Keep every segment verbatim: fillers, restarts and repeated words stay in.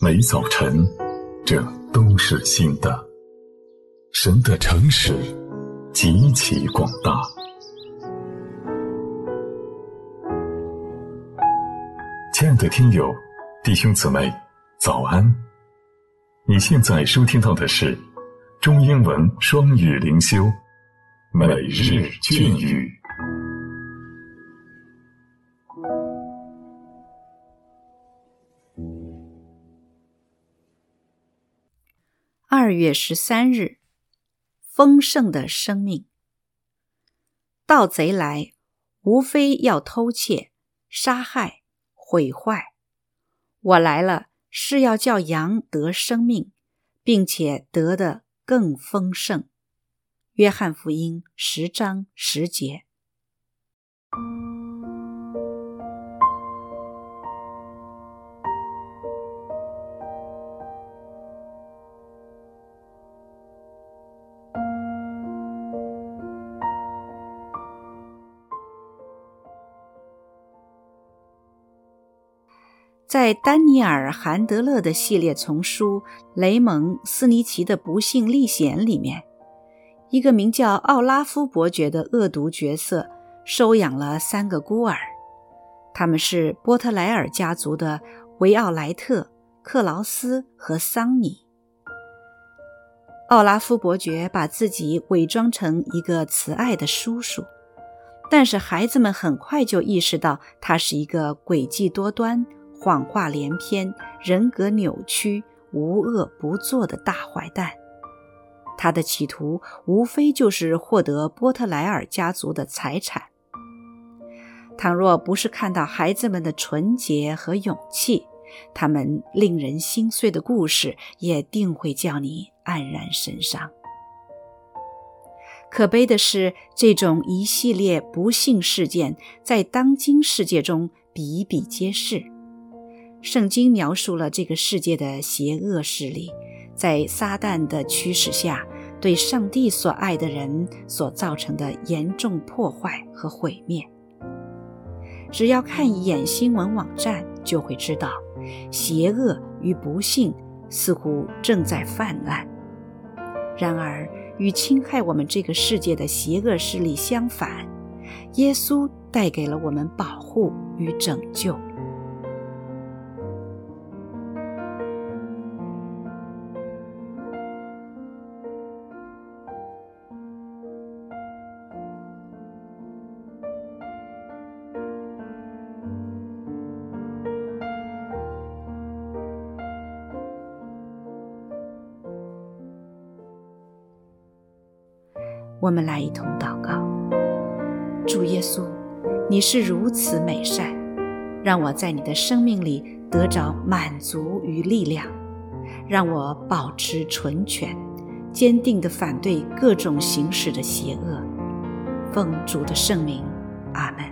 每早晨，这都是新的。神的诚实极其广大。亲爱的听友，弟兄姊妹，早安！你现在收听到的是中英文双语灵修每日隽语。 二月十三日，丰盛的生命。盗贼来，无非要偷窃、杀害、毁坏。我来了，是要叫羊得生命，并且得的更丰盛。约翰福音十章十节。在丹尼尔·韩德勒的系列丛书《雷蒙·斯尼奇的不幸历险》里面，一个名叫奥拉夫伯爵的恶毒角色收养了三个孤儿，他们是波特莱尔家族的维奥莱特、克劳斯和桑尼。奥拉夫伯爵把自己伪装成一个慈爱的叔叔，但是孩子们很快就意识到他是一个诡计多端、谎话连篇、人格扭曲、无恶不作的大坏蛋。他的企图无非就是获得波特莱尔家族的财产。倘若不是看到孩子们的纯洁和勇气，他们令人心碎的故事也定会叫你黯然神伤。可悲的是，这种一系列不幸事件在当今世界中比比皆是。圣经描述了这个世界的邪恶势力在撒旦的驱使下对上帝所爱的人所造成的严重破坏和毁灭。只要看一眼新闻网站，就会知道邪恶与不幸似乎正在泛滥。然而，与侵害我们这个世界的邪恶势力相反，耶稣带给了我们保护与拯救。我们来一同祷告。主耶稣，你是如此美善，让我在你的生命里得着满足与力量，让我保持纯全，坚定地反对各种形式的邪恶。奉主的圣名，阿们。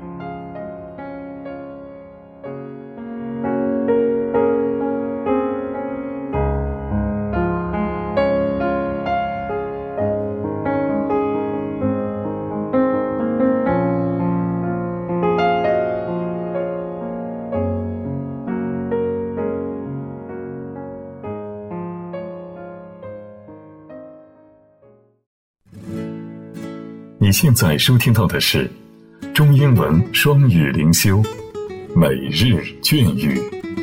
你现在收听到的是中英文双语灵修每日隽语。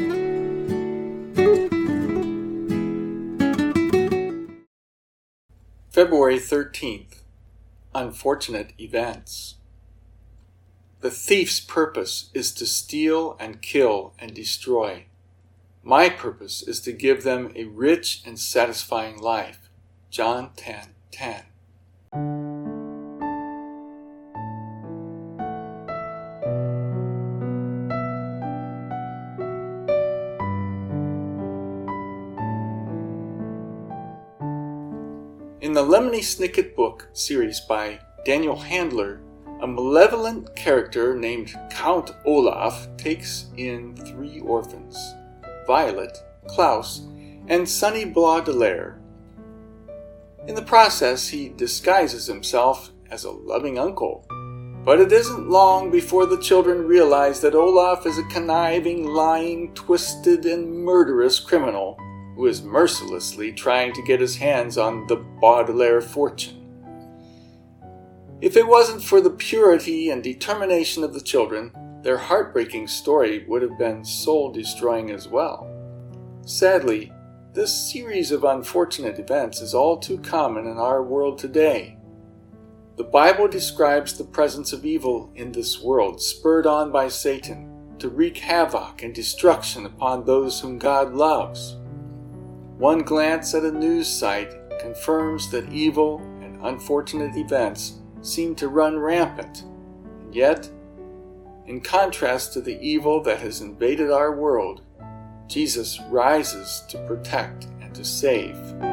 February thirteenth, Unfortunate Events. The thief's purpose is to steal and kill and destroy. My purpose is to give them a rich and satisfying life. John ten ten. In the Lemony Snicket book series by Daniel Handler, a malevolent character named Count Olaf takes in three orphans, Violet, Klaus, and Sonny Baudelaire. In the process, he disguises himself as a loving uncle, But it isn't long before the children realize that Olaf is a conniving, lying, twisted, and murderous criminal who is mercilessly trying to get his hands on the Baudelaire fortune. If it wasn't for the purity and determination of the children, their heartbreaking story would have been soul-destroying as well. Sadly, this series of unfortunate events is all too common in our world today. The Bible describes the presence of evil in this world, spurred on by Satan, to wreak havoc and destruction upon those whom God loves. One glance at a news site confirms that evil and unfortunate events seem to run rampant, and yet, in contrast to the evil that has invaded our world, Jesus rises to protect and to save.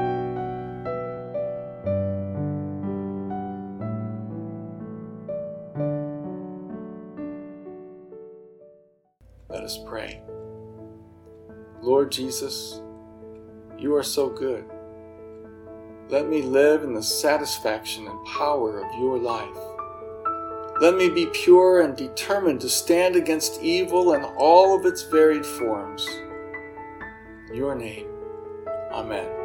Let us pray. Lord Jesus, you are so good. Let me live in the satisfaction and power of your life. Let me be pure and determined to stand against evil in all of its varied forms. In your name, amen.